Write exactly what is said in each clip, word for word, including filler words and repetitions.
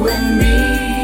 you and me.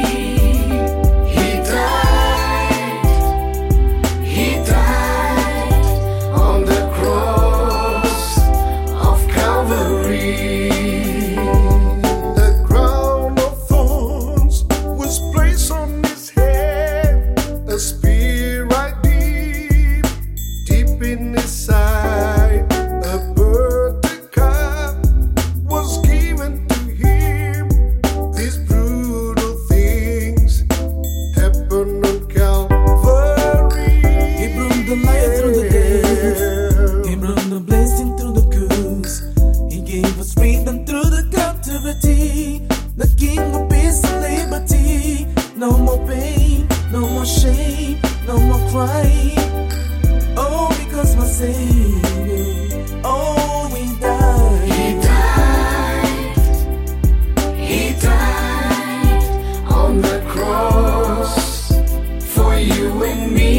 He died, he died on the cross of Calvary. The crown of thorns was placed on his head, a spear right deep, deep in his side. A birthday card was given to him. These brutal things happened on Calvary. He brought the light through the day. He brought the blessing through the curse. He gave us freedom through the captivity. The King of peace and liberty. No more pain, no more shame, no more crying. Oh, because my Savior, oh, he died. He died, he died on the cross for you and me.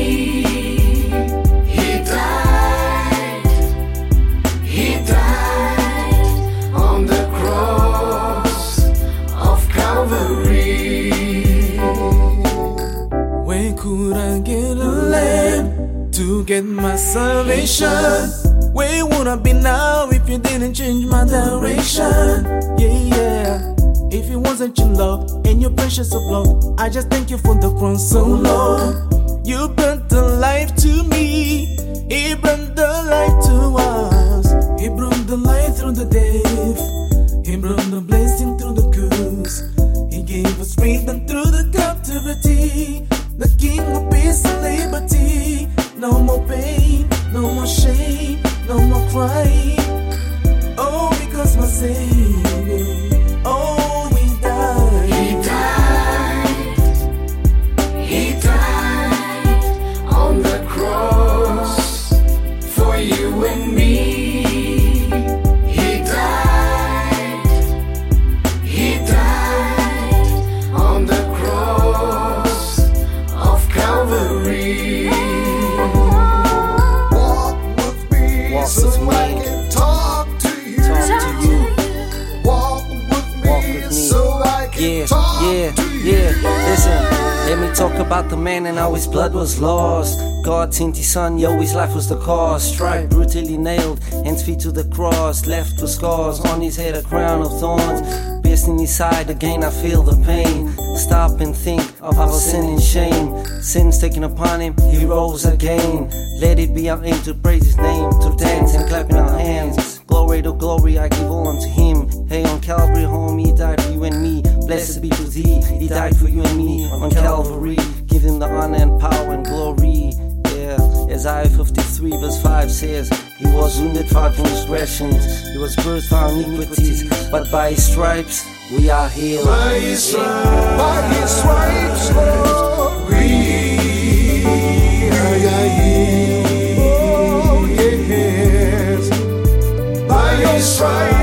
He died, he died on the cross of Calvary. Where could I get a lamb to get my salvation? Where would I be now if you didn't change my direction? Yeah, yeah. If it wasn't your love and your precious blood, I just thank you for the cross so long. You brought the life to me. He brought the light to us. He brought the light through the death. He brought the blessing through the curse. He gave us freedom through the captivity. The King of peace and liberty. No more pain, no more shame, no more crying. Oh, because my Savior, oh, he died. He died, he died on the cross for you and me. He died, he died on the cross of Calvary. Walk with me Walk so with me. I can talk to you. Talk to you. Walk with me, Walk with me. so I can Yeah, talk yeah, to you. yeah. Listen, let me talk about the man and how his blood was lost. God sent his son, yo, his life was the cost. Striped, brutally nailed, hands feet to the cross. Left with scars, on his head a crown of thorns. Pierced in his side, again I feel the pain. Stop and think of our sin and shame. Sins taken upon him, he rose again. Let it be our aim to praise his name, to dance and clap in our hands. Glory to glory, I give all unto him. Hey, on Calvary home, he died for you and me. Blessed be to thee, he died for you and me. On Calvary, give him the honor and power and glory. Yeah, Isaiah fifty-three verse five says, he was wounded for our transgressions, he was bruised for our iniquities, but by his stripes we are healed. By his stripes, by his stripes, Lord, we are healed. Oh, yes. By his stripes.